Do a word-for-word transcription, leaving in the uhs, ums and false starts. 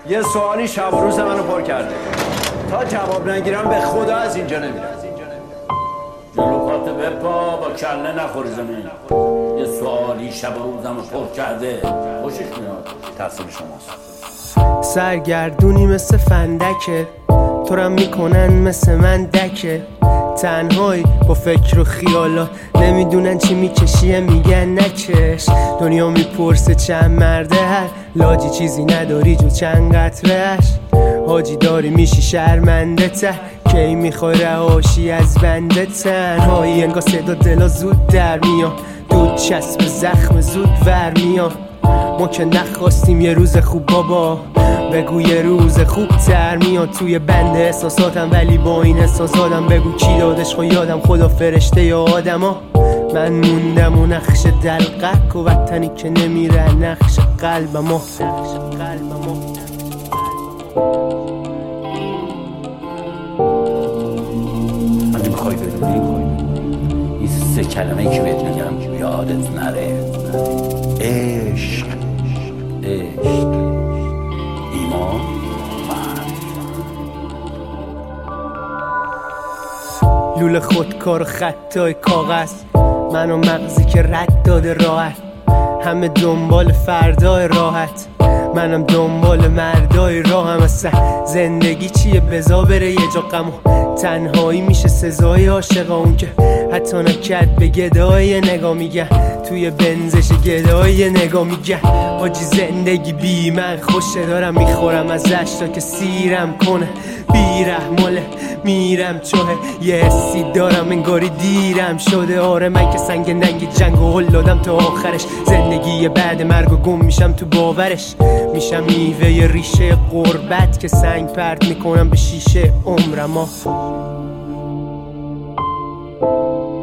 یه سوالی شب و روز منو پر کرده. تا جواب نگیرم به خدا از اینجا نمیرم. جلوکات بپا با کله نخوری زمین. یه سوالی شب و روزمو پر کرده. خوشش میاد. تقصیر شماست. سرگردونی مثل فندکه، تو رم میکنن مثل من دکه. تنهایی با فکر و خیالات، نمیدونن چی میکشیه میگن نکش. دنیا میپرسه چند مرده هر لاجی، چیزی نداری جو چند قطرهش. حاجی داری میشی شرمنده ته، کی میخوای رهاشی از بنده. تنهایی انگار صدا دلا زود در میان، دود چسب زخم زود ور میان. ما که نخواستیم یه روز خوب بابا، بگو یه روز خوب تر میاد. توی بند احساساتم ولی با این احساساتم، بگو کی دادش خو یادم، خدا فرشته یا آدم ها. من موندم و نقش دلقک و وطنی که نمیره نقش قلب ما. اگه بخوای بدونی این سه کلمه که بهت میگم یادت نره: عشق، عشق، ایمان، لوله خودکار و خطای کاغذ، من و مغزی که رد داده راحت. همه دنبال فردای راحت، منم دنبال مردای راهم. اصلا زندگی چیه بزا بره یه جا غم و تنهایی میشه سزای عاشقا. اون که حتی نکرد به گدای نگاه میگه، توی بنزش گدای نگاه میگه. حاجی زندگی بی من خوشه، دارم میخورم ازش تا که سیرم کنه. بیرحماله میرم چوه، یه حسی دارم انگاری دیرم شده. آره من که سنگ ننگ جنگ و هل دادم تا آخرش. زندگی بعد مرگ و گم میشم تو باورش. میشم میوه ریشه غربت که سنگ پرت میکنم به شیشه عمرم.